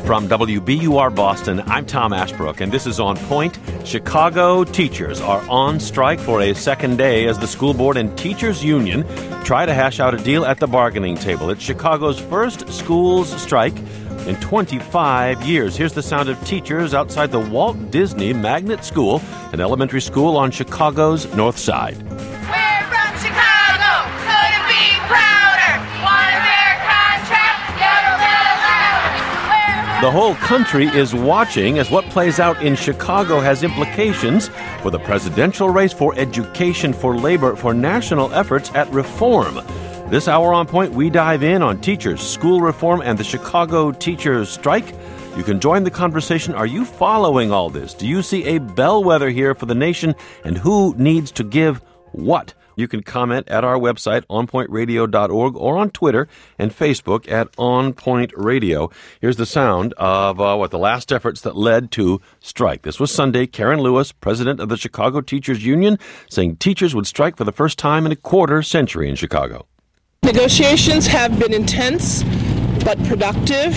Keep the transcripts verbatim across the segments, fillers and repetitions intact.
From W B U R Boston, I'm Tom Ashbrook, and this is On Point. Chicago teachers are on strike for a second day as the school board and teachers union try to hash out a deal at the bargaining table. It's Chicago's first schools strike in twenty-five years. Here's the sound of teachers outside the Walt Disney Magnet School, an elementary school on Chicago's North Side. We're from Chicago, couldn't be prouder. Want a fair contract, yodel little louder. The whole country is watching as what plays out in Chicago has implications for the presidential race, for education, for labor, for national efforts at reform. This hour on Point, we dive in on teachers, school reform, and the Chicago teachers' strike. You can join the conversation. Are you following all this? Do you see a bellwether here for the nation? And who needs to give what? You can comment at our website, on point radio dot org, or on Twitter and Facebook at On Point Radio. Here's the sound of uh, what the last efforts that led to strike. This was Sunday. Karen Lewis, president of the Chicago Teachers Union, saying teachers would strike for the first time in a quarter century in Chicago. Negotiations have been intense but productive.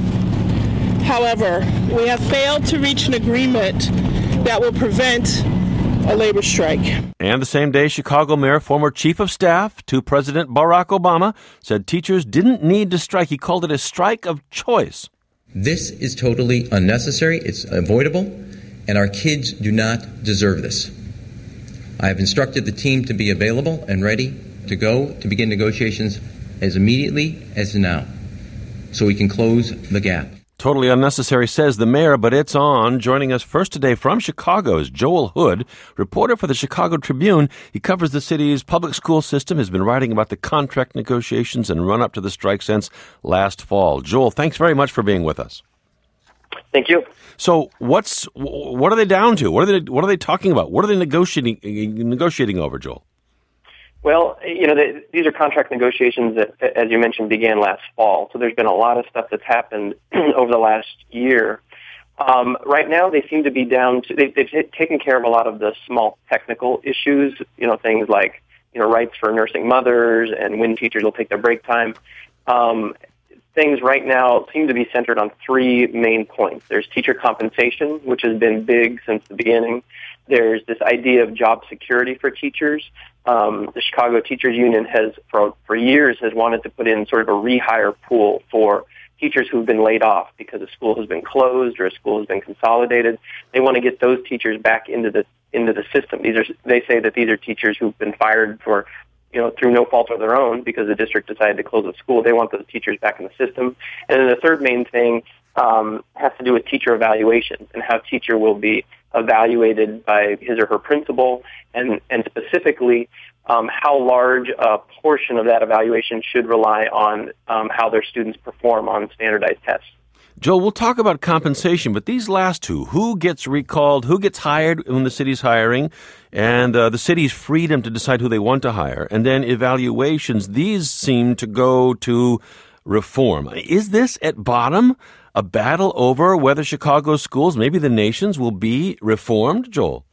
However, we have failed to reach an agreement that will prevent a labor strike. And the same day, Chicago Mayor, former chief of staff to President Barack Obama, said teachers didn't need to strike. He called it a strike of choice. This is totally unnecessary. It's avoidable, and our kids do not deserve this. I have instructed the team to be available and ready to go to begin negotiations as immediately as now, so we can close the gap. Totally unnecessary, says the mayor, but it's on. Joining us first today from Chicago is Joel Hood, reporter for the Chicago Tribune. He covers the city's public school system, has been writing about the contract negotiations and run-up to the strike since last fall. Joel, thanks very much for being with us. Thank you. So what's what are they down to? What are they what are they talking about? What are they negotiating negotiating over, Joel? Well, you know, they, these are contract negotiations that, as you mentioned, began last fall. So there's been a lot of stuff that's happened over the last year. Um, right now, they seem to be down to, they, they've t- taken care of a lot of the small technical issues, you know, things like, you know, rights for nursing mothers and when teachers will take their break time. Um, things right now seem to be centered on three main points. There's teacher compensation, which has been big since the beginning. There's this idea of job security for teachers. Um, the Chicago Teachers Union has, for, for years, has wanted to put in sort of a rehire pool for teachers who've been laid off because a school has been closed or a school has been consolidated. They want to get those teachers back into the into the system. These are they say that these are teachers who've been fired for, you know, through no fault of their own because the district decided to close the school. They want those teachers back in the system. And then the third main thing um, has to do with teacher evaluation and how teacher will be evaluated by his or her principal, and, and specifically um, how large a portion of that evaluation should rely on um, how their students perform on standardized tests. Joel, we'll talk about compensation, but these last two, who gets recalled, who gets hired when the city's hiring, and uh, the city's freedom to decide who they want to hire, and then evaluations, these seem to go to reform. Is this at bottom a battle over whether Chicago's schools, maybe the nation's, will be reformed, Joel?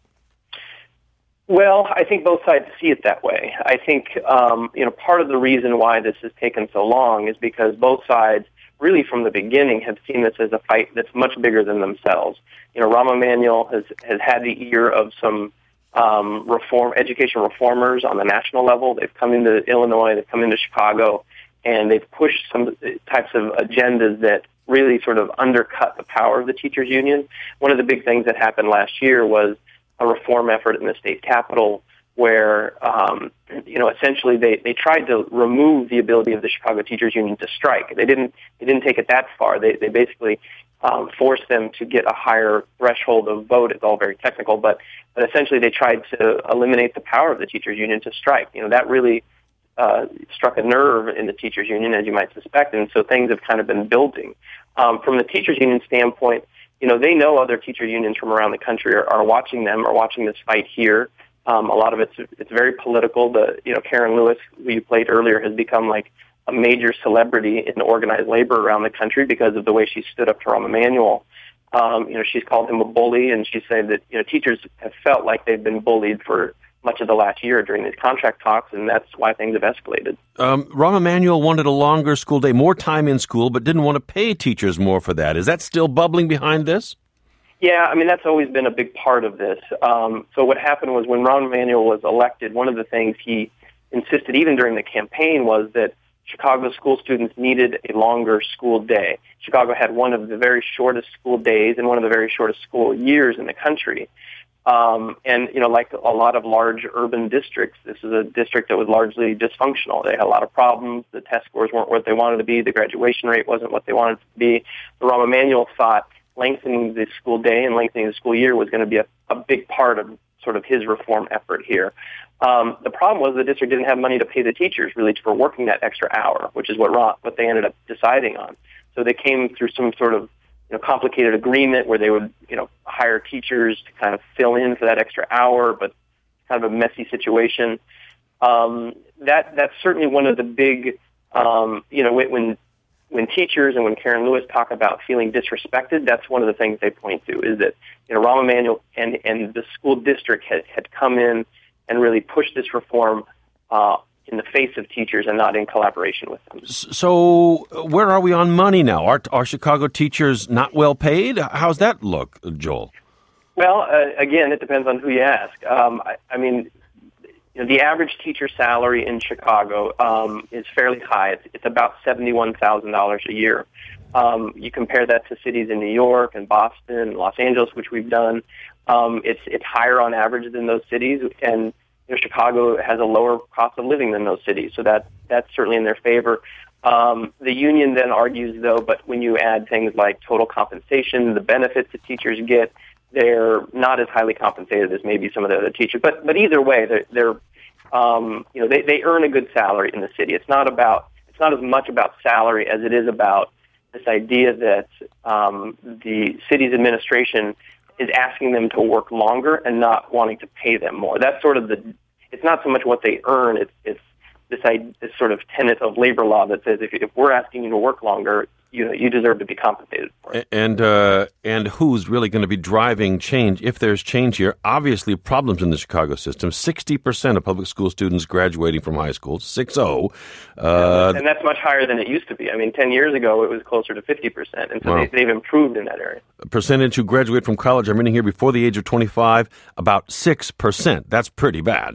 Well, I think both sides see it that way. I think, um, you know, part of the reason why this has taken so long is because both sides, really from the beginning, have seen this as a fight that's much bigger than themselves. You know, Rahm Emanuel has, has had the ear of some um, reform, education reformers on the national level. They've come into Illinois, they've come into Chicago, and they've pushed some types of agendas that really sort of undercut the power of the teachers union. One of the big things that happened last year was a reform effort in the state capitol where, um, you know, essentially they, they tried to remove the ability of the Chicago Teachers Union to strike. They didn't they didn't take it that far. They they basically um, forced them to get a higher threshold of vote. It's all very technical, but but essentially they tried to eliminate the power of the teachers union to strike. You know, that really uh, struck a nerve in the teachers union, as you might suspect, and so things have kind of been building. Um, from the teachers union standpoint, you know, they know other teacher unions from around the country are, are watching them, are watching this fight here. Um, a lot of it's it's very political. The you know Karen Lewis, who you played earlier, has become like a major celebrity in organized labor around the country because of the way she stood up to Rahm Emanuel. Um, you know, she's called him a bully, and she said that you know teachers have felt like they've been bullied for much of the last year during these contract talks, and that's why things have escalated. Um, Rahm Emanuel wanted a longer school day, more time in school, but didn't want to pay teachers more for that. Is that still bubbling behind this? Yeah, I mean, that's always been a big part of this. Um, so what happened was when Rahm Emanuel was elected, one of the things he insisted even during the campaign was that Chicago school students needed a longer school day. Chicago had one of the very shortest school days and one of the very shortest school years in the country. Um, and, you know, like a lot of large urban districts, this is a district that was largely dysfunctional. They had a lot of problems. The test scores weren't what they wanted to be. The graduation rate wasn't what they wanted it to be. So Rahm Emanuel thought lengthening the school day and lengthening the school year was going to be a, a big part of sort of his reform effort here. Um, the problem was the district didn't have money to pay the teachers really for working that extra hour, which is what Ron, what they ended up deciding on. So they came through some sort of you know, complicated agreement where they would, you know, hire teachers to kind of fill in for that extra hour, but kind of a messy situation. Um, that that's certainly one of the big, um, you know, when when teachers and when Karen Lewis talk about feeling disrespected, that's one of the things they point to is that you know Rahm Emanuel and and the school district had had come in and really pushed this reform uh, in the face of teachers and not in collaboration with them. So where are we on money now? Are, are Chicago teachers not well paid? How's that look, Joel? Well, uh, again, it depends on who you ask. Um, I, I mean, you know, the average teacher salary in Chicago um, is fairly high. It's, it's about seventy-one thousand dollars a year. Um, you compare that to cities in New York and Boston and Los Angeles, which we've done. Um, it's it's higher on average than those cities, and you know, Chicago has a lower cost of living than those cities, so that that's certainly in their favor. Um, the union then argues, though, but when you add things like total compensation, the benefits that teachers get, they're not as highly compensated as maybe some of the other teachers. But but either way, they're, they're um, you know they, they earn a good salary in the city. It's not about it's not as much about salary as it is about this idea that um, the city's administration is asking them to work longer and not wanting to pay them more. That's sort of the, it's not so much what they earn, it's, it's this, this sort of tenet of labor law that says if, if we're asking you to work longer, you know, you deserve to be compensated for it. And, uh, and who's really going to be driving change, if there's change here? Obviously, problems in the Chicago system. sixty percent of public school students graduating from high school, six oh. Uh, and that's much higher than it used to be. I mean, ten years ago, it was closer to fifty percent, and so wow. they, they've improved in that area. Percentage who graduate from college, I'm reading here, before the age of twenty-five, about six percent. That's pretty bad.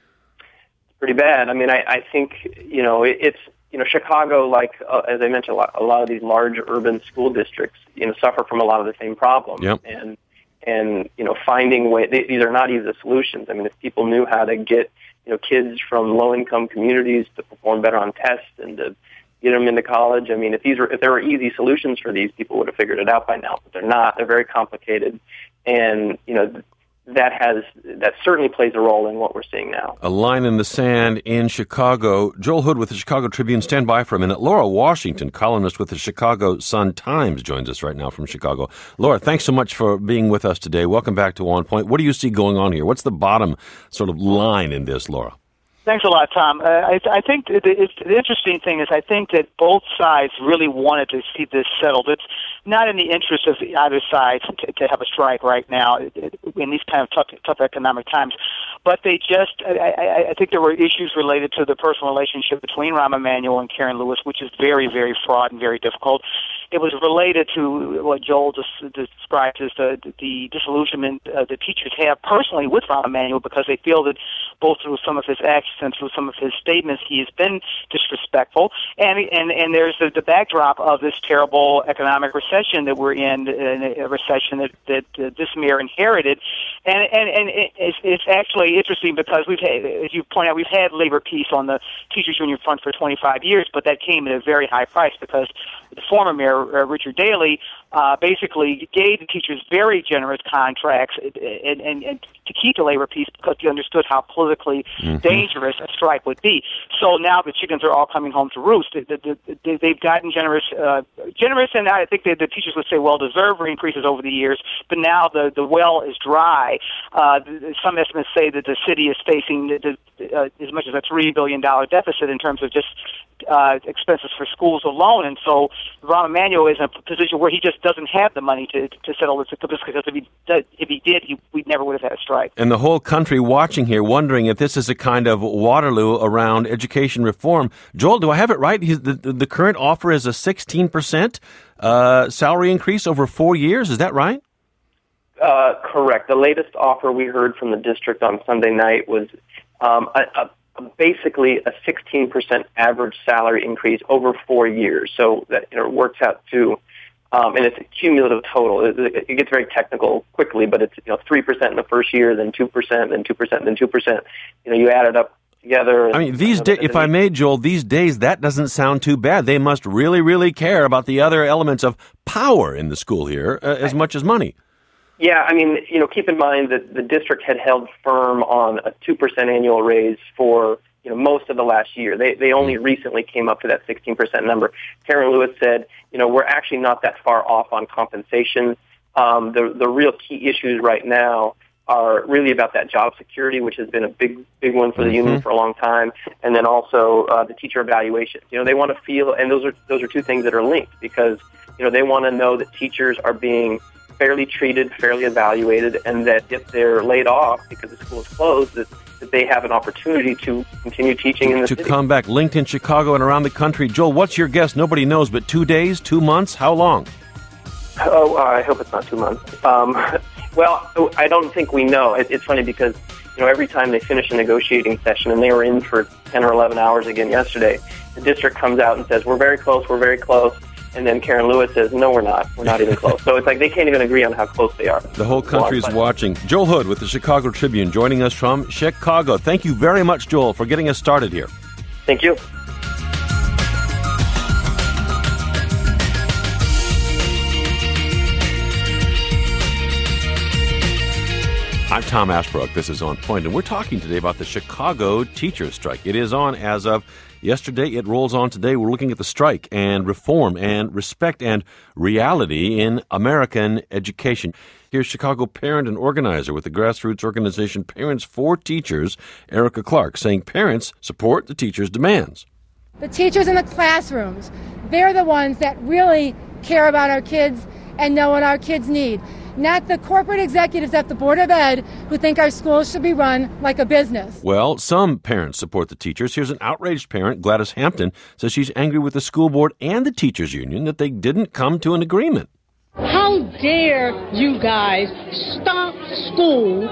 It's pretty bad. I mean, I, I think, you know, it, it's, you know, Chicago, like, uh, as I mentioned, a lot, a lot of these large urban school districts, you know, suffer from a lot of the same problems. Yep. And, and, you know, finding ways, these are not easy solutions. I mean, if people knew how to get, you know, kids from low-income communities to perform better on tests and to get them into college, I mean, if these were, if there were easy solutions for these, people would have figured it out by now. But they're not. They're very complicated. And, you know, that has that certainly plays a role in what we're seeing now. A line in the sand in Chicago. Joel Hood with the Chicago Tribune. Stand by for a minute. Laura Washington, columnist with the Chicago Sun-Times, joins us right now from Chicago. Laura, thanks so much for being with us today. Welcome back to On Point. What do you see going on here? What's the bottom sort of line in this, Laura? Thanks a lot, Tom. Uh, I, I think the, it's, the interesting thing is I think that both sides really wanted to see this settled. It's not in the interest of either side to, to have a strike right now in these kind of tough, tough economic times. But they just, I, I, I think there were issues related to the personal relationship between Rahm Emanuel and Karen Lewis, which is very, very fraught and very difficult. It was related to what Joel just described as the, the disillusionment uh, the teachers have personally with Rahm Emanuel because they feel that both through some of his actions and through some of his statements, he has been disrespectful. And and, and there's the, the backdrop of this terrible economic recession that we're in, a recession that, that uh, this mayor inherited. And and, and it's, it's actually interesting because we've had, as you point out, we've had labor peace on the teachers union front for twenty-five years, but that came at a very high price because the former mayor, uh, Richard Daley, uh, basically gave the teachers very generous contracts and, and, and to keep the labor peace because he understood how politically mm-hmm. dangerous a strike would be. So now the chickens are all coming home to roost. They've gotten generous uh, generous, and I think that the teachers would say well-deserved increases over the years, but now the, the well is dry. Uh, some estimates say that the city is facing the, the, uh, as much as a three billion dollars deficit in terms of just uh, expenses for schools alone, and so Rahm Emanuel is in a position where he just doesn't have the money to to settle this, because if he did, if he did, he, we never would have had a strike. And the whole country watching here, wondering if this is a kind of Waterloo around education reform. Joel, do I have it right? He's, the, the current offer is a sixteen percent uh, salary increase over four years. Is that right? Uh, correct. The latest offer we heard from the district on Sunday night was um, a, a basically a sixteen percent average salary increase over four years. So that, you know, works out to, um, and it's a cumulative total. It, it gets very technical quickly, but it's, you know, three percent in the first year, then two percent, then two percent, then two percent. You know, you add it up together. And, I mean, these days, if I may, Joel, these days, that doesn't sound too bad. They must really, really care about the other elements of power in the school here uh, as much as money. Yeah, I mean, you know, keep in mind that the district had held firm on a two percent annual raise for, you know, most of the last year. They they only recently came up to that sixteen percent number. Karen Lewis said, you know, we're actually not that far off on compensation. Um, the the real key issues right now are really about that job security, which has been a big big one for the mm-hmm. union for a long time, and then also uh, the teacher evaluations. You know, they want to feel, and those are those are two things that are linked, because, you know, they want to know that teachers are being fairly treated, fairly evaluated, and that if they're laid off because the school is closed, that, that they have an opportunity to continue teaching in the to city. come back. Linked in Chicago and around the country. Joel, what's your guess? Nobody knows, but two days, two months, how long? Oh, uh, I hope it's not two months. Um, well, I don't think we know. It, it's funny because, you know, every time they finish a negotiating session, and they were in for ten or eleven hours again yesterday, the district comes out and says, we're very close, we're very close. And then Karen Lewis says, no, we're not. We're not even close. So it's like they can't even agree on how close they are. The whole country is watching. Joel Hood with the Chicago Tribune joining us from Chicago. Thank you very much, Joel, for getting us started here. Thank you. I'm Tom Ashbrook. This is On Point, and we're talking today about the Chicago teachers' strike. It is on as of yesterday. It rolls on today. We're looking at the strike and reform and respect and reality in American education. Here's Chicago parent and organizer with the grassroots organization Parents for Teachers, Erica Clark, saying parents support the teachers' demands. The teachers in the classrooms, they're the ones that really care about our kids and know what our kids need. Not the corporate executives at the Board of Ed who think our schools should be run like a business. Well, some parents support the teachers. Here's an outraged parent, Gladys Hampton, says she's angry with the school board and the teachers union that they didn't come to an agreement. How dare you guys stop school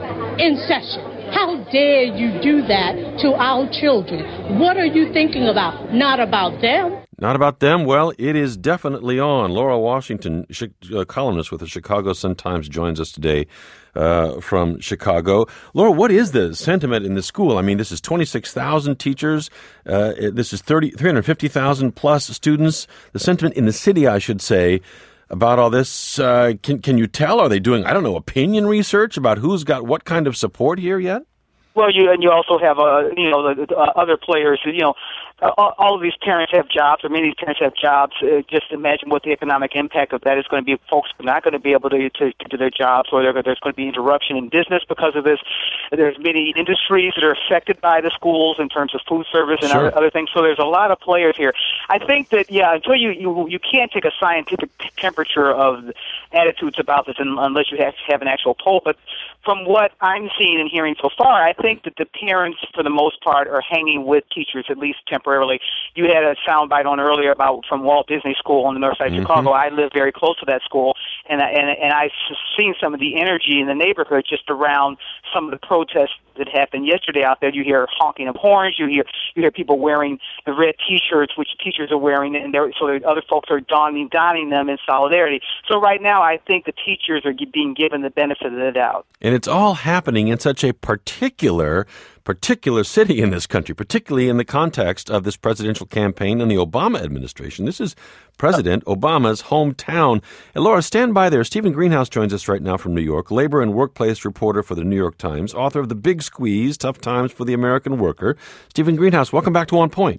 in session? How dare you do that to our children? What are you thinking about? Not about them. Not about them? Well, it is definitely on. Laura Washington, a columnist with the Chicago Sun-Times, joins us today uh, from Chicago. Laura, what is the sentiment in the school? I mean, this is twenty-six thousand teachers. Uh, this is thirty, three hundred fifty thousand plus students. The sentiment in the city, I should say, about all this, uh, can can you tell? Are they doing, I don't know, opinion research about who's got what kind of support here yet? Well, you and you also have, uh, you know, the, the uh, other players. You know, uh, all of these parents have jobs, or many of these parents have jobs. Uh, just imagine what the economic impact of that is going to be. Folks are not going to be able to to, to do their jobs, or there's going to be interruption in business because of this. There's many industries that are affected by the schools in terms of food service and Sure. other, other things. So there's a lot of players here. I think that, yeah, until you you, you can't take a scientific temperature of attitudes about this unless you have, have an actual poll. But from what I'm seeing and hearing so far, I think that the parents, for the most part, are hanging with teachers, at least temporarily. You had a soundbite on earlier about from Walt Disney School on the north side Mm-hmm. of Chicago. I live very close to that school, and I, and, and I've seen some of the energy in the neighborhood just around some of the protests that happened yesterday out there. You hear honking of horns. You hear you hear people wearing the red T-shirts, which teachers are wearing, and they're, so other folks are donning donning them in solidarity. So right now, I think the teachers are being given the benefit of the doubt. And it's all happening in such a particular, particular city in this country, particularly in the context of this presidential campaign and the Obama administration. This is President Obama's hometown. And Laura, stand by there. Stephen Greenhouse joins us right now from New York, labor and workplace reporter for the New York Times, author of The Big Squeeze, Tough Times for the American Worker. Stephen Greenhouse, welcome back to On Point.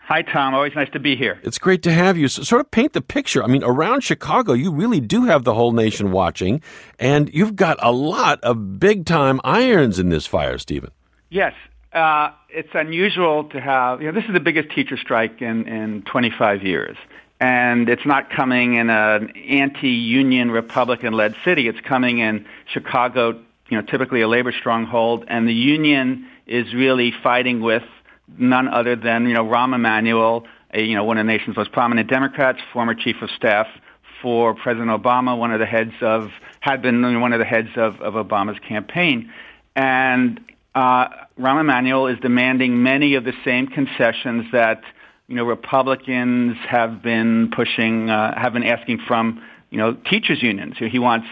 Hi, Tom. Always nice to be here. It's great to have you. So, sort of paint the picture. I mean, around Chicago, you really do have the whole nation watching, and you've got a lot of big-time irons in this fire, Stephen. Yes. Uh, it's unusual to have, you know, this is the biggest teacher strike in, in twenty-five years. And it's not coming in an anti-union Republican-led city. It's coming in Chicago, you know, typically a labor stronghold, and the union is really fighting with none other than, you know, Rahm Emanuel, a, you know, one of the nation's most prominent Democrats, former chief of staff for President Obama, one of the heads of, had been one of the heads of, of Obama's campaign. And uh, Rahm Emanuel is demanding many of the same concessions that, you know, Republicans have been pushing, uh, have been asking from, you know, teachers' unions. He wants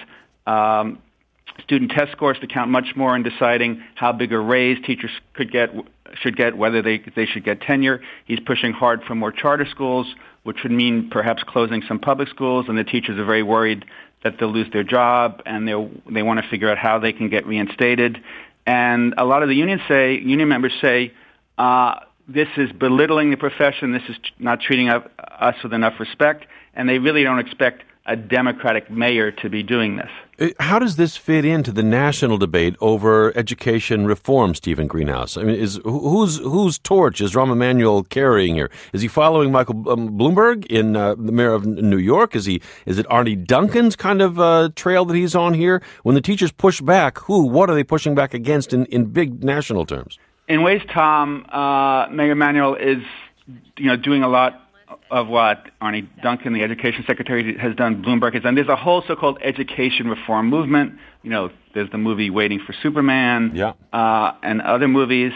um, student test scores to count much more in deciding how big a raise teachers could get, should get, whether they they should get tenure. He's pushing hard for more charter schools, which would mean perhaps closing some public schools, and the teachers are very worried that they'll lose their job, and they they want to figure out how they can get reinstated. And a lot of the unions say, union members say, uh, this is belittling the profession, this is not treating us with enough respect, and they really don't expect a Democratic mayor to be doing this. How does this fit into the national debate over education reform, Stephen Greenhouse? I mean, is whose whose torch is Rahm Emanuel carrying here? Is he following Michael um, Bloomberg in uh, the mayor of New York? Is he is it Arnie Duncan's kind of uh, trail that he's on here? When the teachers push back, who, what are they pushing back against in, in big national terms? In ways, Tom, uh, Mayor Emanuel is, you know, doing a lot of what Arnie Duncan, the education secretary, has done, Bloomberg has done. There's a whole so-called education reform movement. You know, there's the movie Waiting for Superman, yeah. uh, and other movies.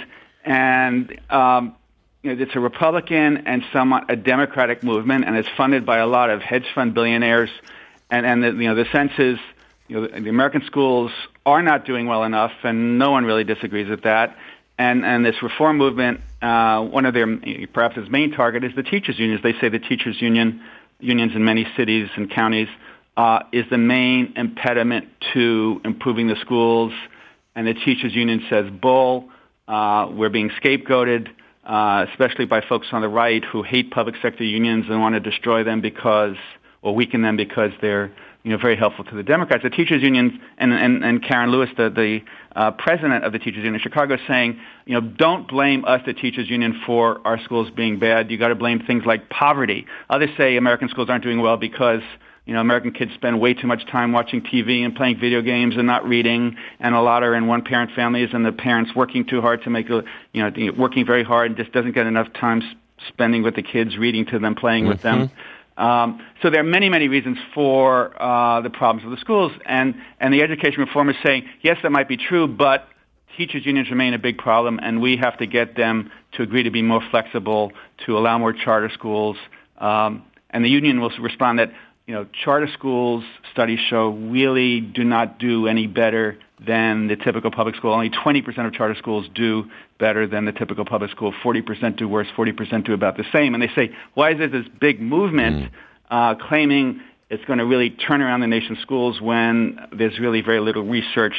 And um, you know, it's a Republican and somewhat a Democratic movement, and it's funded by a lot of hedge fund billionaires. And, and the, you know, the sense is, you know, the American schools are not doing well enough, and no one really disagrees with that. And, and this reform movement, uh, one of their, perhaps its main target is the teachers' unions. They say the teachers' union, unions in many cities and counties, uh, is the main impediment to improving the schools. And the teachers' union says, bull, uh, we're being scapegoated, uh, especially by folks on the right who hate public sector unions and want to destroy them because, or weaken them because they're, you know, very helpful to the Democrats. The teachers' unions, and, and, and Karen Lewis, the, the uh, president of the teachers' union in Chicago, is saying, you know, don't blame us, the teachers' union, for our schools being bad. You got to blame things like poverty. Others say American schools aren't doing well because, you know, American kids spend way too much time watching T V and playing video games and not reading, and a lot are in one-parent families, and the parents working too hard to make, a, you know, working very hard and just doesn't get enough time spending with the kids, reading to them, playing mm-hmm. with them. Um, so there are many, many reasons for uh, the problems of the schools, and, and the education reform is saying, yes, that might be true, but teachers' unions remain a big problem, and we have to get them to agree to be more flexible, to allow more charter schools. Um, and the union will respond that, you know, charter schools, studies show, really do not do any better than the typical public school. Only twenty percent of charter schools do better than the typical public school. forty percent do worse, forty percent do about the same. And they say, why is there this big movement mm. uh, claiming it's going to really turn around the nation's schools when there's really very little research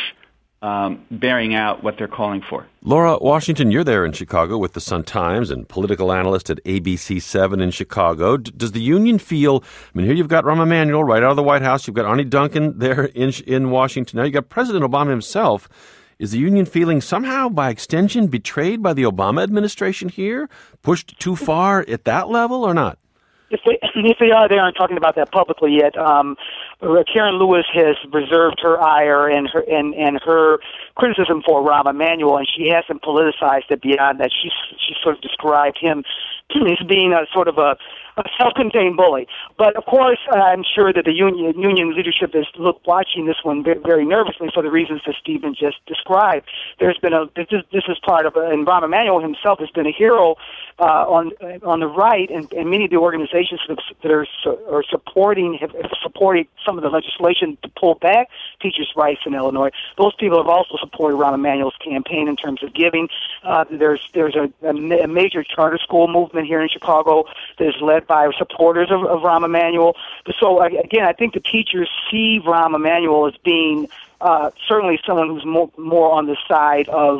um, bearing out what they're calling for? Laura Washington, you're there in Chicago with the Sun-Times and political analyst at A B C seven in Chicago. D- does the union feel, I mean, here you've got Rahm Emanuel right out of the White House. You've got Arnie Duncan there in in Washington. Now you've got President Obama himself. Is the union feeling somehow, by extension, betrayed by the Obama administration here? Pushed too far at that level or not? If they, if they are, they aren't talking about that publicly yet. Um, Karen Lewis has reserved her ire and her and, and her criticism for Rahm Emanuel, and she hasn't politicized it beyond that. She's she sort of described him as being a sort of a, a self-contained bully. But of course, I'm sure that the union union leadership is look watching this one very nervously for the reasons that Stephen just described. There's been a this is, this is part of, a, and Rahm Emanuel himself has been a hero uh, on on the right, and, and many of the organizations that are are supporting have supported some of the legislation to pull back teachers' rights in Illinois. Those people have also supported Rahm Emanuel's campaign in terms of giving. Uh, there's there's a, a major charter school movement here in Chicago that is led by supporters of, of Rahm Emanuel. So again, I think the teachers see Rahm Emanuel as being uh, certainly someone who's more, more on the side of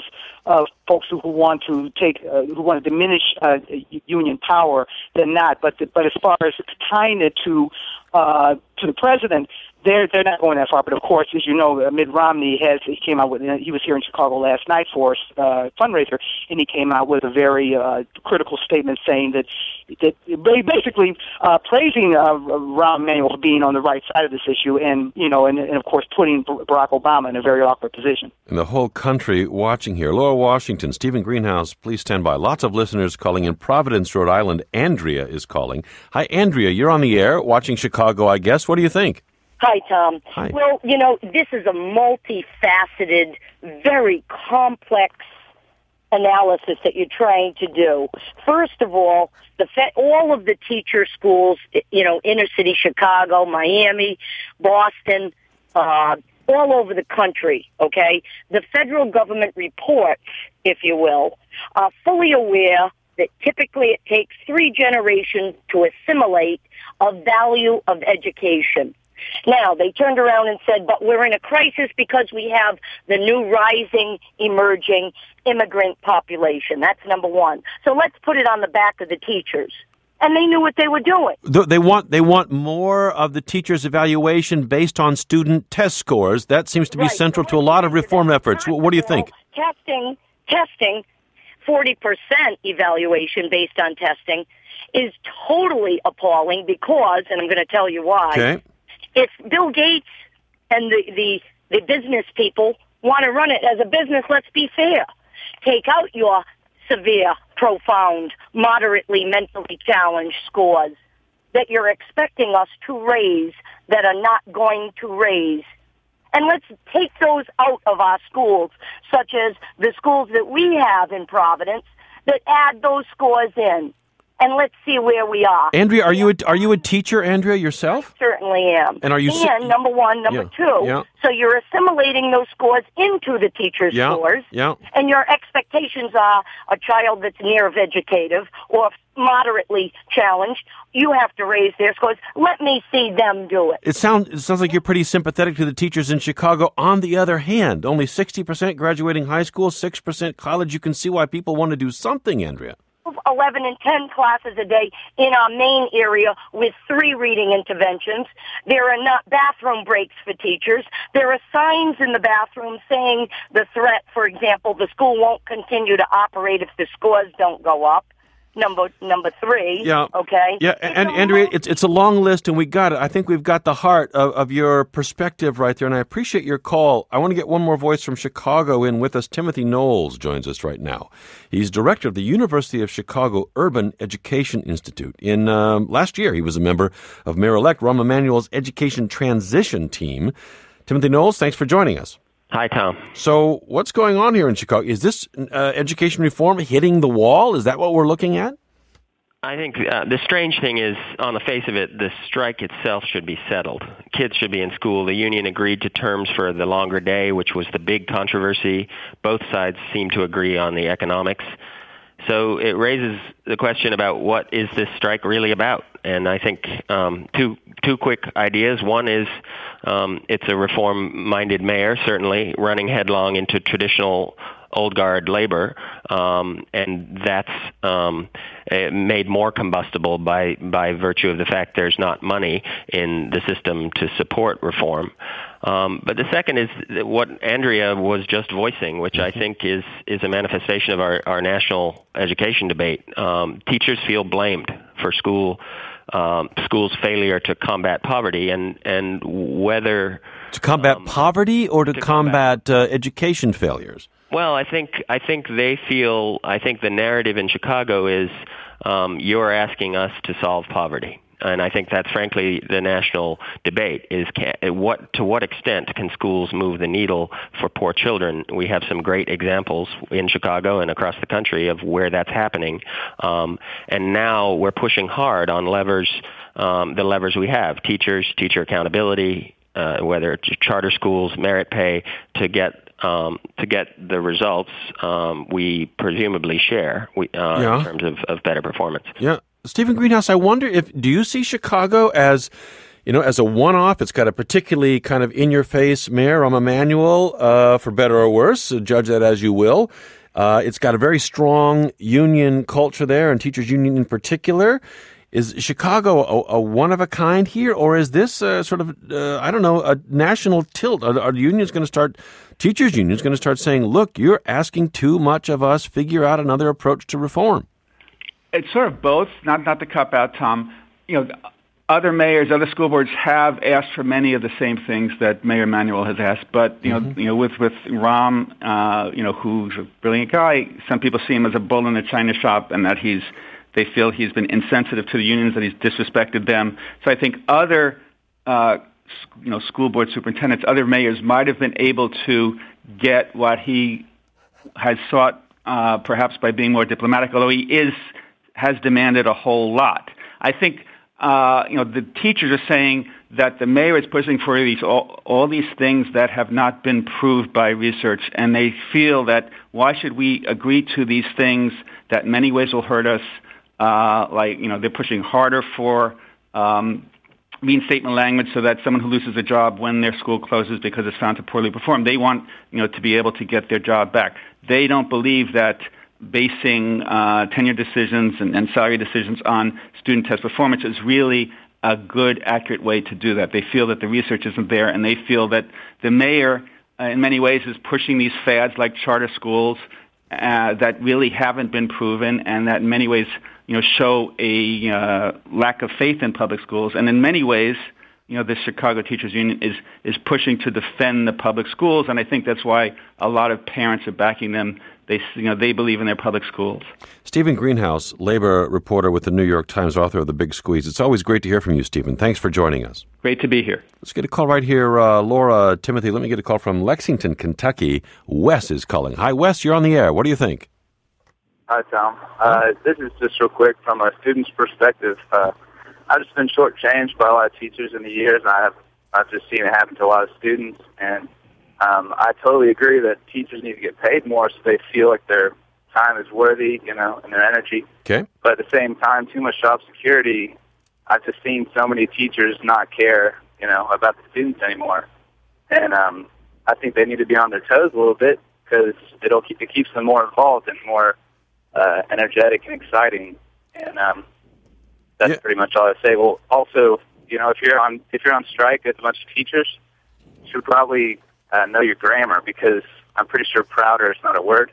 uh, folks who, who want to take, uh, who want to diminish uh, union power than not. But but as far as tying it to uh, to the president, they're they're not going that far. But of course, as you know, Mitt Romney has he came out with he was here in Chicago last night for a uh, fundraiser, and he came out with a very uh, critical statement saying that that basically uh, praising uh, Rahm Emanuel for being on the right side of this issue, and you know, and, and of course putting Barack Obama in a very awkward position. And the whole country watching here. Laura Washington, Stephen Greenhouse, please stand by. Lots of listeners calling in Providence, Rhode Island. Andrea is calling. Hi, Andrea. You're on the air watching Chicago, I guess. What do you think? Hi, Tom. Hi. Well, you know, this is a multifaceted, very complex analysis that you're trying to do. First of all, the fe- all of the teacher schools, you know, inner city Chicago, Miami, Boston, uh, all over the country, okay? The federal government reports, if you will, are fully aware that typically it takes three generations to assimilate a value of education. Now, they turned around and said, but we're in a crisis because we have the new rising, emerging immigrant population. That's number one. So let's put it on the back of the teachers. And they knew what they were doing. They want they want more of the teacher's evaluation based on student test scores. That seems to be right. central so to a lot of reform efforts. What do you think? Testing, testing, forty percent evaluation based on testing is totally appalling because, and I'm going to tell you why, okay. if Bill Gates and the, the, the business people want to run it as a business, let's be fair. Take out your severe, profound, moderately mentally challenged scores that you're expecting us to raise that are not going to raise. And let's take those out of our schools, such as the schools that we have in Providence, that add those scores in. And let's see where we are. Andrea, are you a, are you a teacher, Andrea, yourself? I certainly am. And are you? And number one, number yeah. two. Yeah. So you're assimilating those scores into the teacher's yeah. scores. Yeah. And your expectations are a child that's near vegetative or moderately challenged. You have to raise their scores. Let me see them do it. It sounds it sounds like you're pretty sympathetic to the teachers in Chicago. On the other hand, only sixty percent graduating high school, six percent college. You can see why people want to do something, Andrea. eleven and ten classes a day in our main area with three reading interventions. There are not bathroom breaks for teachers. There are signs in the bathroom saying the threat, for example, the school won't continue to operate if the scores don't go up. Number number three. Yeah. Okay. Yeah, and, and Andrea, it's it's a long list, and we got it. I think we've got the heart of, of your perspective right there, and I appreciate your call. I want to get one more voice from Chicago in with us. Timothy Knowles joins us right now. He's director of the University of Chicago Urban Education Institute. In um, last year, he was a member of Mayor-elect Rahm Emanuel's education transition team. Timothy Knowles, thanks for joining us. Hi, Tom. So what's going on here in Chicago? Is this uh, education reform hitting the wall? Is that what we're looking at? I think uh, the strange thing is, on the face of it, the strike itself should be settled. Kids should be in school. The union agreed to terms for the longer day, which was the big controversy. Both sides seem to agree on the economics. So it raises the question about what is this strike really about? And I think um, two two quick ideas. One is um, it's a reform-minded mayor, certainly, running headlong into traditional old guard labor, um, and that's um, made more combustible by, by virtue of the fact there's not money in the system to support reform. Um, but the second is what Andrea was just voicing, which I think is, is a manifestation of our, our national education debate. Um, teachers feel blamed for school um, schools' failure to combat poverty, and, and whether... To combat um, poverty or to, to combat, combat uh, education failures? Well, I think I think they feel, I think the narrative in Chicago is um, you're asking us to solve poverty. And I think that's frankly the national debate is can, what to what extent can schools move the needle for poor children? We have some great examples in Chicago and across the country of where that's happening. Um, and now we're pushing hard on levers, um, the levers we have, teachers, teacher accountability, uh, whether it's charter schools, merit pay, to get Um, to get the results um, we presumably share we, uh, yeah. in terms of, of better performance. Yeah. Stephen Greenhouse, I wonder if, do you see Chicago as, you know, as a one-off? It's got a particularly kind of in-your-face mayor, Rahm Emanuel, uh, for better or worse, judge that as you will. Uh, it's got a very strong union culture there, and teachers union in particular. Is Chicago a, a one-of-a-kind here, or is this uh, sort of, uh, I don't know, a national tilt? Are, are the unions going to start, teachers' unions going to start saying, look, you're asking too much of us, figure out another approach to reform? It's sort of both, not not to cop out, Tom. You know, other mayors, other school boards have asked for many of the same things that Mayor Emanuel has asked. But you know, mm-hmm. you know, with with Rahm, uh, you know, who's a brilliant guy, some people see him as a bull in a china shop, and that he's they feel he's been insensitive to the unions, that he's disrespected them. So I think other, uh, you know, school board superintendents, other mayors might have been able to get what he has sought, uh, perhaps by being more diplomatic, although he is. has demanded a whole lot. I think, uh, you know, the teachers are saying that the mayor is pushing for these all, all these things that have not been proved by research, and they feel that why should we agree to these things that in many ways will hurt us? Uh, like, you know, they're pushing harder for um, reinstatement language so that someone who loses a job when their school closes because it's found to poorly perform, they want, you know, to be able to get their job back. They don't believe that basing uh, tenure decisions and, and salary decisions on student test performance is really a good, accurate way to do that. They feel that the research isn't there, and they feel that the mayor, uh, in many ways, is pushing these fads like charter schools uh, that really haven't been proven, and that in many ways, you know, show a uh, lack of faith in public schools. And in many ways, you know, the Chicago Teachers Union is is pushing to defend the public schools, and I think that's why a lot of parents are backing them. They, you know, they believe in their public schools. Stephen Greenhouse, labor reporter with the New York Times, author of The Big Squeeze. It's always great to hear from you, Stephen. Thanks for joining us. Great to be here. Let's get a call right here. Uh, Laura, Timothy, let me get a call from Lexington, Kentucky. Wes is calling. Hi, Wes, you're on the air. What do you think? Hi, Tom. Uh, this is just real quick from a student's perspective. Uh, I've just been shortchanged by a lot of teachers in the years, and I have, I've just seen it happen to a lot of students, and Um, I totally agree that teachers need to get paid more so they feel like their time is worthy, you know, and their energy. Okay. But at the same time, too much job security, I've just seen so many teachers not care, you know, about the students anymore. And um, I think they need to be on their toes a little bit because it'll keep, it keeps them more involved and more uh, energetic and exciting. And um, that's yeah. pretty much all I say. Well, also, you know, if you're on if you're on strike as a bunch of teachers, you should probably Uh, know your grammar, because I'm pretty sure prouder is not a word.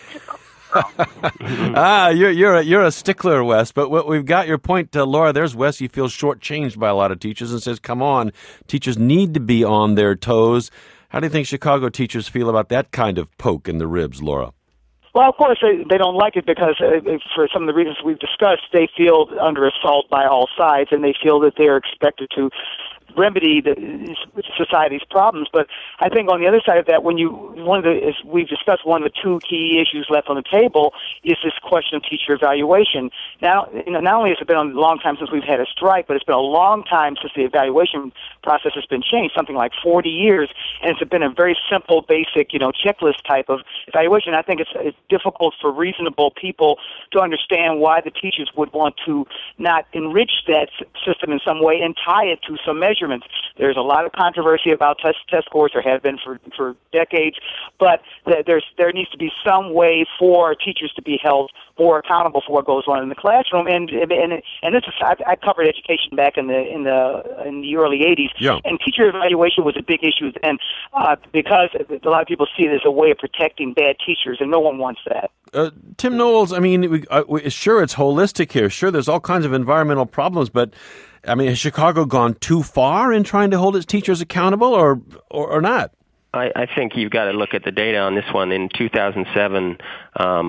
ah, you're you're a, you're a stickler, Wes. But what, we've got your point, uh, Laura. There's Wes. He feels shortchanged by a lot of teachers and says, "Come on, teachers need to be on their toes." How do you think Chicago teachers feel about that kind of poke in the ribs, Laura? Well, of course, they, they don't like it because, uh, for some of the reasons we've discussed, they feel under assault by all sides, and they feel that they're expected to remedy the society's problems. But I think on the other side of that, when you one of the as we've discussed, one of the two key issues left on the table is this question of teacher evaluation. Now, you know, not only has it been a long time since we've had a strike, but it's been a long time since the evaluation process has been changed, something like forty years, and it's been a very simple, basic, you know, checklist type of evaluation. I think it's, it's difficult for reasonable people to understand why the teachers would want to not enrich that system in some way and tie it to some measure. There's a lot of controversy about test test scores. There have been for for decades, but there's there needs to be some way for teachers to be held more accountable for what goes on in the classroom. And and and this is I, I covered education back in the in the in the early eighties, yeah. and teacher evaluation was a big issue. And uh, because a lot of people see it as a way of protecting bad teachers, and no one wants that. Uh, Tim Knowles, I mean, we, uh, we, sure, it's holistic here. Sure, there's all kinds of environmental problems, but I mean, has Chicago gone too far in trying to hold its teachers accountable, or or, or not? I, I think you've got to look at the data on this one. In two thousand seven, um,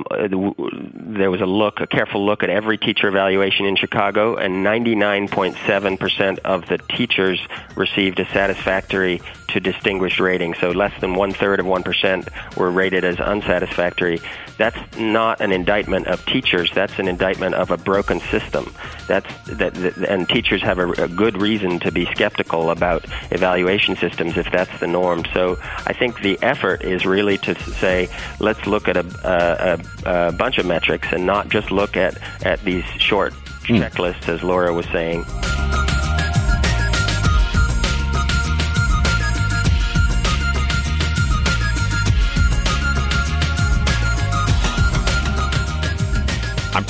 there was a look, a careful look at every teacher evaluation in Chicago, and ninety-nine point seven percent of the teachers received a satisfactory to distinguished rating. So less than one-third of one percent were rated as unsatisfactory. That's not an indictment of teachers. That's an indictment of a broken system. That's that, that and teachers have a, a good reason to be skeptical about evaluation systems if that's the norm. So I think the effort is really to say, let's look at a, a, a bunch of metrics and not just look at, at these short mm. checklists, as Laura was saying.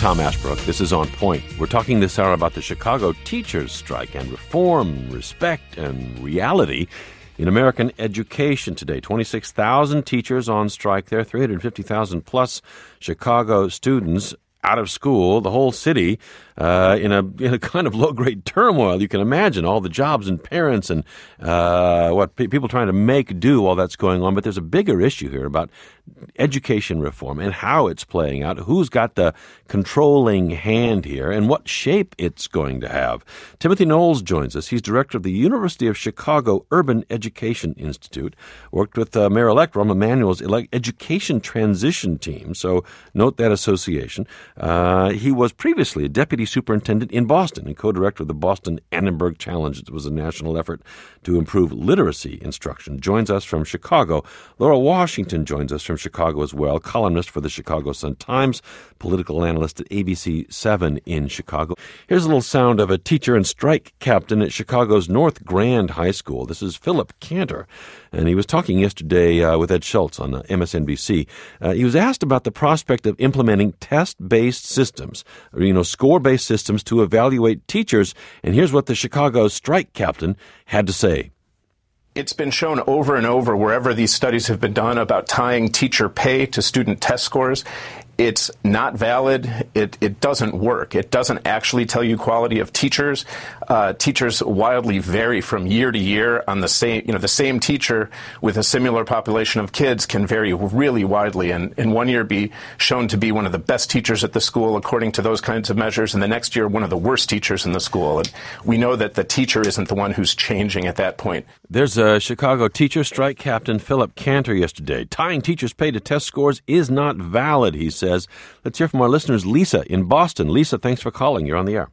Tom Ashbrook. This is On Point. We're talking this hour about the Chicago teachers' strike and reform, respect, and reality in American education today. twenty-six thousand teachers on strike there, three hundred fifty thousand plus Chicago students out of school, the whole city uh, in a in a kind of low-grade turmoil. You can imagine all the jobs and parents and uh, what pe- people trying to make do while that's going on. But there's a bigger issue here about education reform and how it's playing out, who's got the controlling hand here, and what shape it's going to have. Timothy Knowles joins us. He's director of the University of Chicago Urban Education Institute, worked with uh, Mayor-elect Rahm Emanuel's ele- education transition team, so note that association. Uh, he was previously a deputy superintendent in Boston and co-director of the Boston Annenberg Challenge. It was a national effort to improve literacy instruction. Joins us from Chicago. Laura Washington joins us from Chicago as well, columnist for the Chicago Sun-Times, political analyst at A B C seven in Chicago. Here's a little sound of a teacher and strike captain at Chicago's North Grand High School. This is Philip Cantor, and he was talking yesterday uh, with Ed Schultz on uh, M S N B C. Uh, he was asked about the prospect of implementing test-based systems, or, you know, score-based systems to evaluate teachers, and here's what the Chicago strike captain had to say. It's been shown over and over wherever these studies have been done about tying teacher pay to student test scores. It's not valid. It, it doesn't work. It doesn't actually tell you quality of teachers. Uh, teachers wildly vary from year to year on the same, you know, the same teacher with a similar population of kids can vary really widely, and in one year be shown to be one of the best teachers at the school according to those kinds of measures, and the next year one of the worst teachers in the school. And we know that the teacher isn't the one who's changing at that point. There's a Chicago teacher strike captain, Philip Cantor, yesterday. Tying teachers' pay to test scores is not valid, he says. Let's hear from our listeners, Lisa in Boston. Lisa, thanks for calling. You're on the air.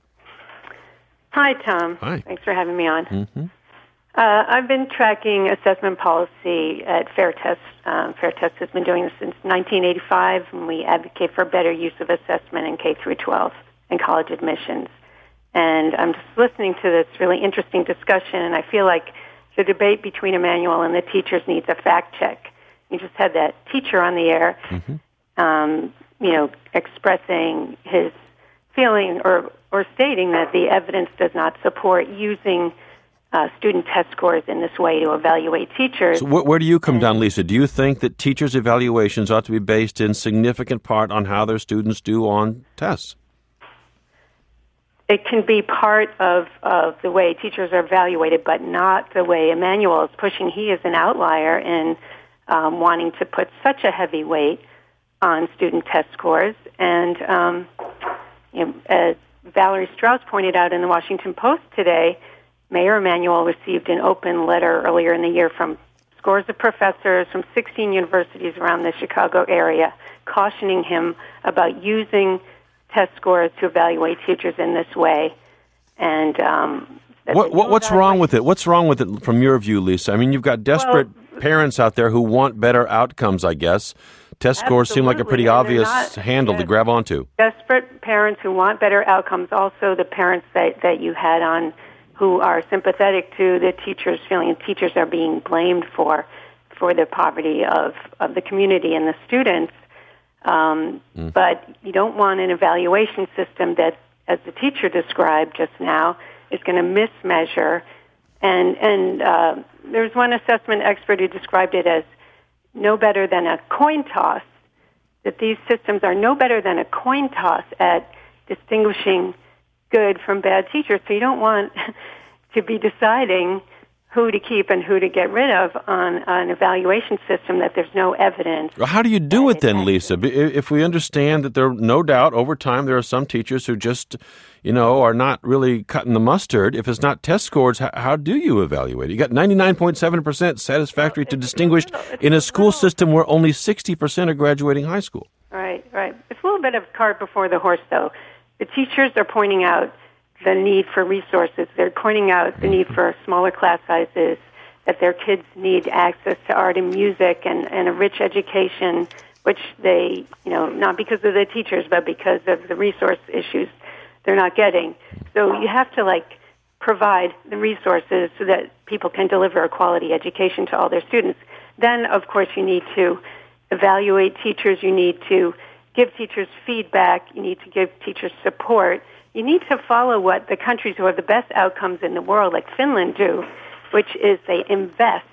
Hi, Tom. Hi. Thanks for having me on. Mm-hmm. Uh, I've been tracking assessment policy at Fair Test. Um, Fair Test has been doing this since nineteen eighty-five, and we advocate for better use of assessment in K through twelve and college admissions. And I'm just listening to this really interesting discussion, and I feel like the debate between Emanuel and the teachers needs a fact check. You just had that teacher on the air, mm-hmm. um, you know, expressing his feeling or, or stating that the evidence does not support using uh, student test scores in this way to evaluate teachers. So wh- where do you come down, Lisa? Do you think that teachers' evaluations ought to be based in significant part on how their students do on tests? It can be part of, of the way teachers are evaluated, but not the way Emanuel is pushing. He is an outlier in um, wanting to put such a heavy weight on student test scores. And um, you know, as Valerie Strauss pointed out in the Washington Post today, Mayor Emanuel received an open letter earlier in the year from scores of professors from sixteen universities around the Chicago area cautioning him about using test scores to evaluate teachers in this way. And um, what, what, what's wrong with it? What's wrong with it from your view, Lisa? I mean, you've got desperate well, parents out there who want better outcomes, I guess. Test scores seem like a pretty obvious not, handle to grab onto. Desperate parents who want better outcomes, also the parents that, that you had on who are sympathetic to the teachers, feeling teachers are being blamed for for the poverty of, of the community and the students. Um, mm. But you don't want an evaluation system that, as the teacher described just now, is going to mismeasure. And, and uh, there's one assessment expert who described it as no better than a coin toss, that these systems are no better than a coin toss at distinguishing good from bad teachers. So you don't want to be deciding who to keep and who to get rid of on an evaluation system that there's no evidence. Well, how do you do it then, Lisa? If we understand that there, no doubt, over time there are some teachers who just, you know, are not really cutting the mustard. If it's not test scores, how, how do you evaluate it? You got ninety-nine point seven percent satisfactory to distinguished in a school system where only sixty percent are graduating high school. Right, right. It's a little bit of cart before the horse, though. The teachers are pointing out the need for resources. They're pointing out the need for smaller class sizes, that their kids need access to art and music and, and a rich education, which they, you know, not because of the teachers, but because of the resource issues they're not getting. So you have to, like, provide the resources so that people can deliver a quality education to all their students. Then, of course, you need to evaluate teachers. You need to give teachers feedback. You need to give teachers support. You need to follow what the countries who have the best outcomes in the world, like Finland, do, which is they invest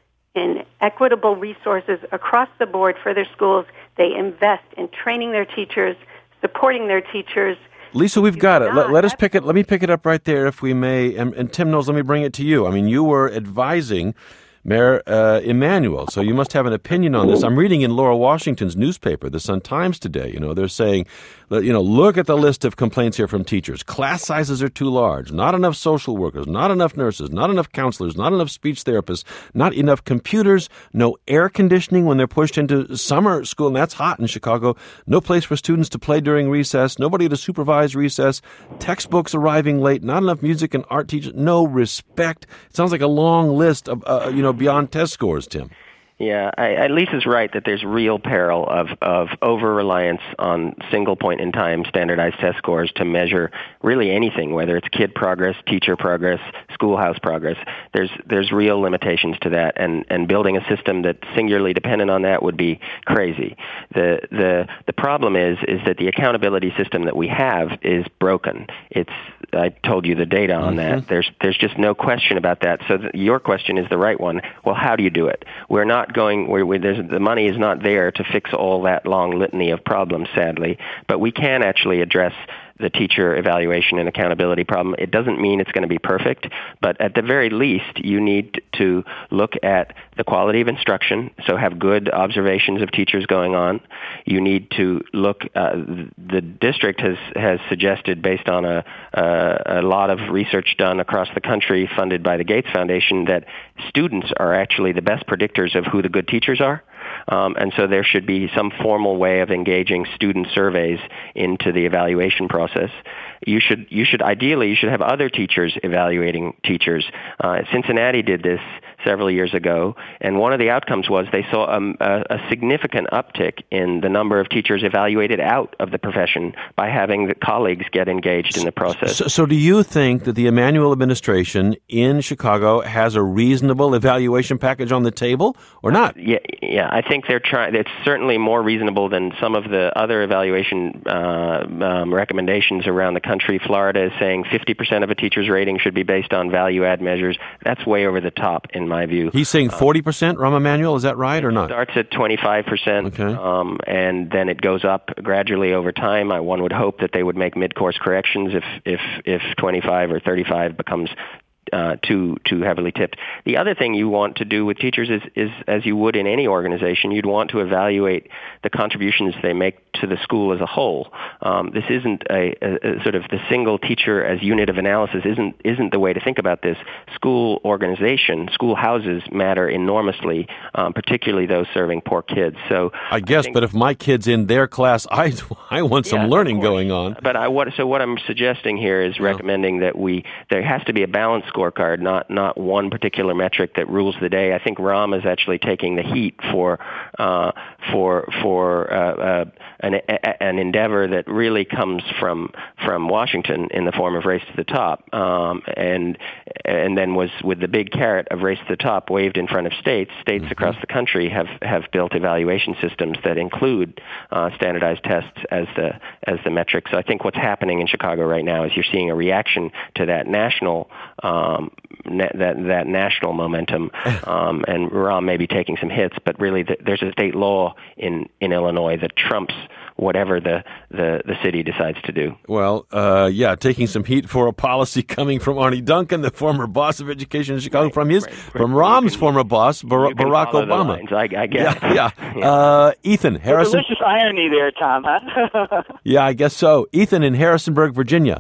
in equitable resources across the board for their schools. They invest in training their teachers, supporting their teachers. Lisa, we've got it. Let, let us pick it. Let me pick it up right there, if we may. And, and Tim Knowles, let me bring it to you. I mean, you were advising Mayor uh, Emanuel, so you must have an opinion on this. I'm reading in Laura Washington's newspaper, the Sun-Times today. You know, they're saying, you know, look at the list of complaints here from teachers. Class sizes are too large. Not enough social workers. Not enough nurses. Not enough counselors. Not enough speech therapists. Not enough computers. No air conditioning when they're pushed into summer school, and that's hot in Chicago. No place for students to play during recess. Nobody to supervise recess. Textbooks arriving late. Not enough music and art teachers. No respect. It sounds like a long list of, uh, you know, beyond test scores, Tim. Yeah, I, I, Lisa's right that there's real peril of, of over-reliance on single-point-in-time standardized test scores to measure really anything, whether it's kid progress, teacher progress, schoolhouse progress. There's there's real limitations to that, and, and building a system that's singularly dependent on that would be crazy. The the the problem is is that the accountability system that we have is broken. It's I told you the data on mm-hmm. that. There's there's just no question about that. So th- your question is the right one. Well, how do you do it? We're not going where we, there's, the money is not there to fix all that long litany of problems, sadly, but we can actually address the teacher evaluation and accountability problem. It doesn't mean it's going to be perfect, but at the very least, you need to look at the quality of instruction, so have good observations of teachers going on. You need to look, uh, the district has, has suggested, based on a, a, a lot of research done across the country funded by the Gates Foundation, that students are actually the best predictors of who the good teachers are. Um, and so there should be some formal way of engaging student surveys into the evaluation process. You should, you should ideally, you should have other teachers evaluating teachers. Uh, Cincinnati did this several years ago, and one of the outcomes was they saw a, a, a significant uptick in the number of teachers evaluated out of the profession by having the colleagues get engaged in the process. So, so do you think that the Emanuel administration in Chicago has a reasonable evaluation package on the table, or not? Yeah, yeah. I think they're trying. It's certainly more reasonable than some of the other evaluation uh, um, recommendations around the country. Florida is saying fifty percent of a teacher's rating should be based on value-add measures. That's way over the top, in my view. He's saying forty percent, Rahm Emanuel, is that right or not? It starts at twenty-five percent, okay. um, and then it goes up gradually over time. I, one would hope that they would make mid-course corrections if, if, if twenty-five or thirty-five becomes Uh, too too heavily tipped. The other thing you want to do with teachers is, is, as you would in any organization, you'd want to evaluate the contributions they make to the school as a whole. Um, this isn't a, a, a sort of the single teacher as unit of analysis isn't isn't the way to think about this. School organization, school houses matter enormously, um, particularly those serving poor kids. So I guess, I think, but if my kid's in their class, I I want some yeah, learning going on. But I what so what I'm suggesting here is yeah. recommending that we there has to be a balanced scorecard, not not one particular metric that rules the day. I think Rahm is actually taking the heat for uh, for for uh, uh, an, a, an endeavor that really comes from from Washington in the form of Race to the Top, um, and and then was with the big carrot of Race to the Top waved in front of states. States mm-hmm. across the country have, have built evaluation systems that include uh, standardized tests as the as the metric. So I think what's happening in Chicago right now is you're seeing a reaction to that national um, na- that that national momentum, um, and Rahm may be taking some hits, but really the, there's a state law in, in Illinois that trumps whatever the, the, the city decides to do. Well, uh, yeah, taking some heat for a policy coming from Arnie Duncan, the former boss of education in Chicago, right, from his right, from Rahm's can, former boss, Bar- Barack Obama. I, I guess. Yeah, yeah. yeah. Uh, Ethan Harrison. Delicious irony there, Tom. Huh? Yeah, I guess so. Ethan in Harrisonburg, Virginia.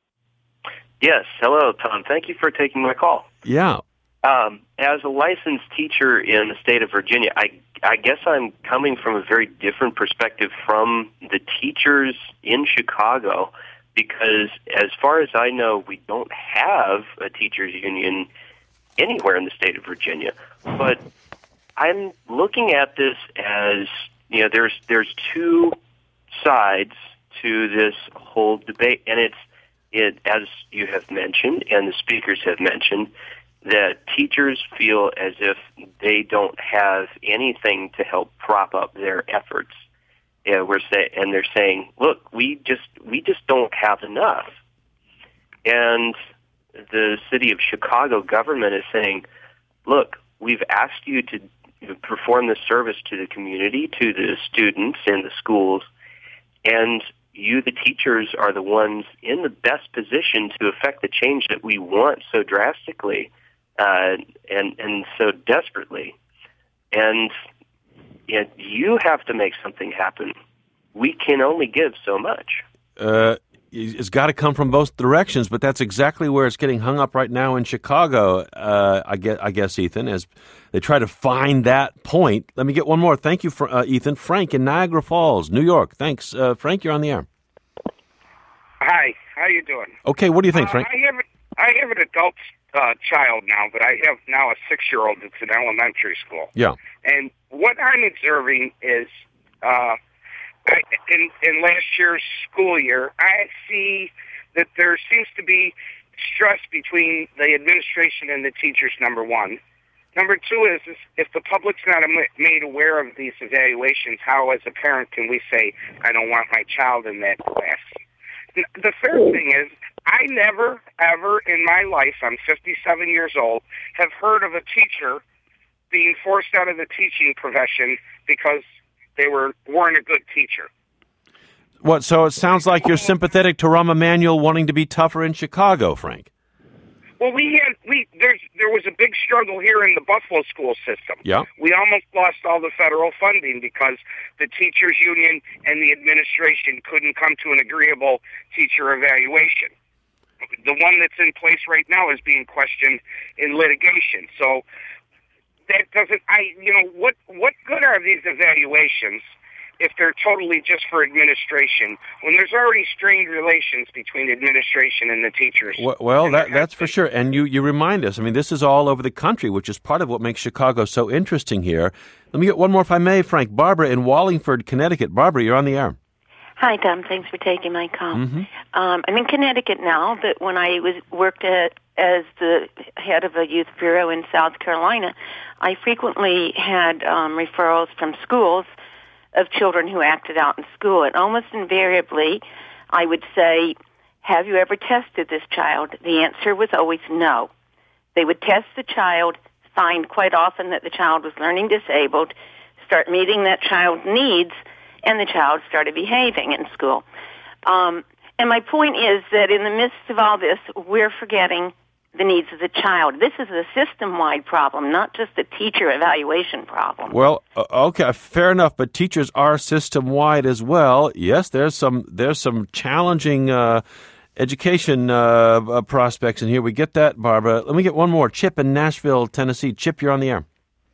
Yes. Hello, Tom. Thank you for taking my call. Yeah. Um, as a licensed teacher in the state of Virginia, I, I guess I'm coming from a very different perspective from the teachers in Chicago, because as far as I know, we don't have a teachers union anywhere in the state of Virginia. But I'm looking at this as, you know, there's there's two sides to this whole debate, and it's it as you have mentioned and the speakers have mentioned, that teachers feel as if they don't have anything to help prop up their efforts. Yeah, we're say, and they're saying, look, we just we just don't have enough. And the city of Chicago government is saying, look, we've asked you to perform this service to the community, to the students in the schools, and you, the teachers, are the ones in the best position to affect the change that we want so drastically uh, and and so desperately. And you know, you have to make something happen. We can only give so much. Uh, it's got to come from both directions, but that's exactly where it's getting hung up right now in Chicago, uh, I, guess, I guess, Ethan, as they try to find that point. Let me get one more. Thank you, for, uh, Ethan. Frank in Niagara Falls, New York. Thanks. Uh, Frank, you're on the air. Hi. How you doing? Okay, what do you think, Frank? Uh, I have a, I have an adult uh, child now, but I have now a six-year-old that's in elementary school. Yeah. And what I'm observing is uh, I, in, in last year's school year, I see that there seems to be stress between the administration and the teachers, number one. Number two is, is if the public's not am- made aware of these evaluations, how as a parent can we say, I don't want my child in that class? The third thing is, I never, ever in my life, I'm fifty-seven years old, have heard of a teacher being forced out of the teaching profession because they were, weren't a good teacher. What? So it sounds like you're sympathetic to Rahm Emanuel wanting to be tougher in Chicago, Frank. Well, we had we there's there was a big struggle here in the Buffalo school system. Yeah. We almost lost all the federal funding because the teachers union and the administration couldn't come to an agreeable teacher evaluation. The one that's in place right now is being questioned in litigation. So that doesn't I you know what what good are these evaluations if they're totally just for administration, when there's already strained relations between administration and the teachers? Well, well that, that's for sure. And you, you remind us, I mean, this is all over the country, which is part of what makes Chicago so interesting here. Let me get one more, if I may, Frank. Barbara in Wallingford, Connecticut. Barbara, you're on the air. Hi, Tom. Thanks for taking my call. Mm-hmm. Um, I'm in Connecticut now, but when I was worked at, as the head of a youth bureau in South Carolina, I frequently had um, referrals from schools of children who acted out in school. And almost invariably, I would say, have you ever tested this child? The answer was always no. They would test the child, find quite often that the child was learning disabled, start meeting that child's needs, and the child started behaving in school. Um, and my point is that in the midst of all this, we're forgetting the needs of the child. This is a system-wide problem, not just a teacher evaluation problem. Well, uh, okay, fair enough, but teachers are system-wide as well. Yes, there's some there's some challenging uh, education uh, uh, prospects in here. We get that, Barbara. Let me get one more. Chip in Nashville, Tennessee. Chip, you're on the air.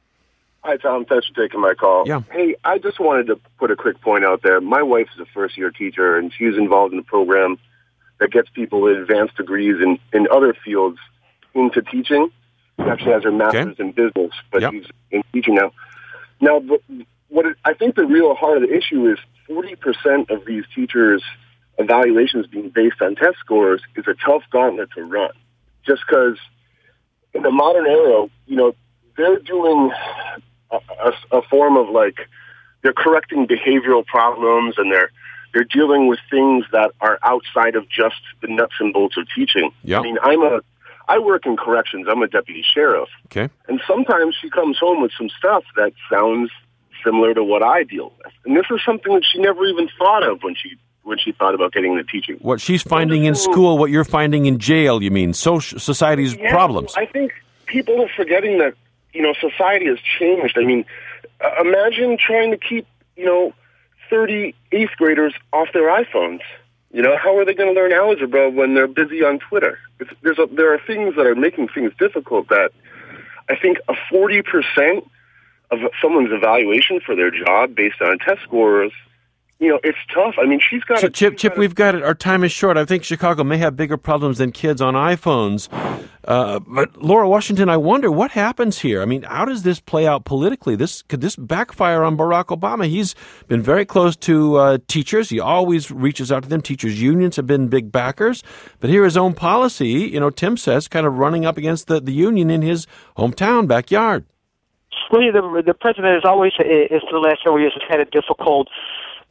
Hi, Tom. Thanks for taking my call. Yeah. Hey, I just wanted to put a quick point out there. My wife is a first-year teacher, and she's involved in a program that gets people with advanced degrees in, in other fields into teaching. She actually has her master's okay. in business, but yep. she's in teaching now. Now, what it, I think the real heart of the issue is forty percent of these teachers' evaluations being based on test scores is a tough gauntlet to run. Just because in the modern era, you know, they're doing a, a, a form of like, they're correcting behavioral problems and they're They're dealing with things that are outside of just the nuts and bolts of teaching. Yep. I mean, I'm a, I work in corrections. I'm a deputy sheriff. Okay. And sometimes she comes home with some stuff that sounds similar to what I deal with. And this is something that she never even thought of when she when she thought about getting into teaching. What she's finding in school, what you're finding in jail, you mean, social, society's yeah, problems. I think people are forgetting that, you know, society has changed. I mean, uh, imagine trying to keep, you know, thirty eighth graders off their iPhones. You know, how are they going to learn algebra when they're busy on Twitter? It's, there's a, there are things that are making things difficult that I think a forty percent of someone's evaluation for their job based on test scores, you know, it's tough. I mean, she's got so to... Chip, Chip, we've got it. Our time is short. I think Chicago may have bigger problems than kids on iPhones. Uh, but Laura Washington, I wonder what happens here. I mean, how does this play out politically? This could this backfire on Barack Obama? He's been very close to uh, teachers. He always reaches out to them. Teachers' unions have been big backers. But here his own policy, you know, Tim says, kind of running up against the, the union in his hometown backyard. Well, the, the president has always, is for the last several years, has had a difficult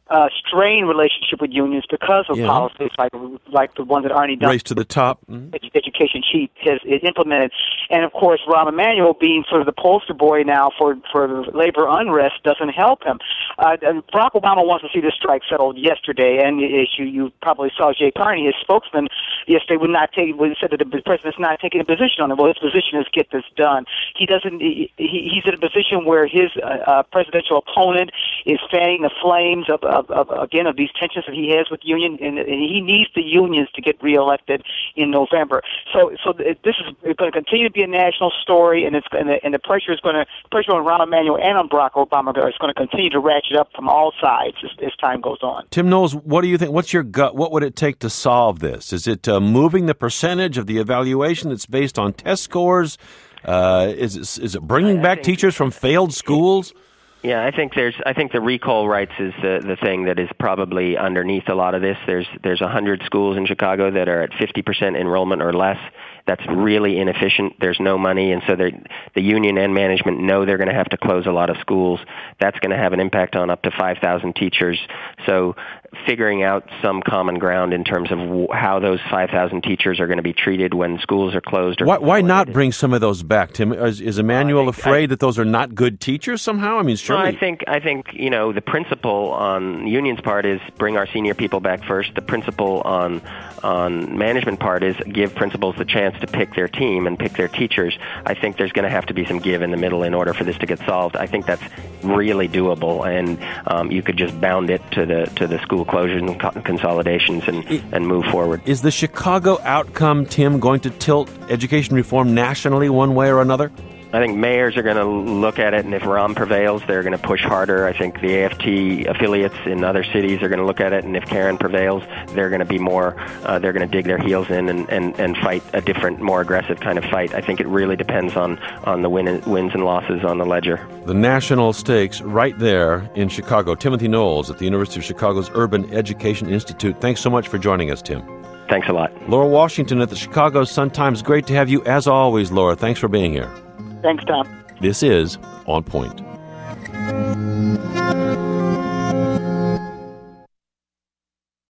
uh, strained relationship with unions because of Yeah. policies like like the one that Arnie Dunn, Race to the top. Mm-hmm. edu- education chief, has is implemented. And of course, Rahm Emanuel being sort of the poster boy now for for labor unrest doesn't help him. Uh, and Barack Obama wants to see this strike settled yesterday, and as you, you probably saw, Jay Carney, his spokesman, yesterday would not take. Would said that the president's not taking a position on it. Well, his position is get this done. He doesn't. He, he's in a position where his uh, uh, presidential opponent is fanning the flames of, of, of again of these tensions that he has with the union, and, and he needs the unions to get reelected in November. So, so this is going to continue to be a national story, and it's and the, and the pressure is going to pressure on Rahm Emanuel and on Barack Obama is going to continue to ratchet up from all sides as, as time goes on. Tim Knowles, what do you think? What's your gut? What would it take to solve this? Is it uh, moving the percentage of the evaluation that's based on test scores? Uh, is it, is it bringing back teachers from failed schools? Yeah, I think there's. I think the recall rights is the the thing that is probably underneath a lot of this. There's there's a hundred schools in Chicago that are at fifty percent enrollment or less. That's really inefficient. There's no money, and so the union and management know they're going to have to close a lot of schools. That's going to have an impact on up to five thousand teachers. So figuring out some common ground in terms of w- how those five thousand teachers are going to be treated when schools are closed. Or why, why not bring some of those back, Tim? Is, is Emanuel well, afraid I, that those are not good teachers somehow? I mean, surely. No, I think I think you know the principle on the union's part is bring our senior people back first. The principle on on management part is give principals the chance to pick their team and pick their teachers. I think there's going to have to be some give in the middle in order for this to get solved. I think that's really doable, and um, you could just bound it to the to the school closures and co- consolidations and, and move forward. Is the Chicago outcome, Tim, going to tilt education reform nationally one way or another? I think mayors are going to look at it, and if Rahm prevails, they're going to push harder. I think the A F T affiliates in other cities are going to look at it, and if Karen prevails, they're going to be more, uh, they're going to dig their heels in and, and, and fight a different, more aggressive kind of fight. I think it really depends on, on the win, wins and losses on the ledger. The national stakes right there in Chicago. Timothy Knowles at the University of Chicago's Urban Education Institute. Thanks so much for joining us, Tim. Thanks a lot. Laura Washington at the Chicago Sun-Times. Great to have you as always, Laura. Thanks for being here. Thanks, Tom. This is On Point.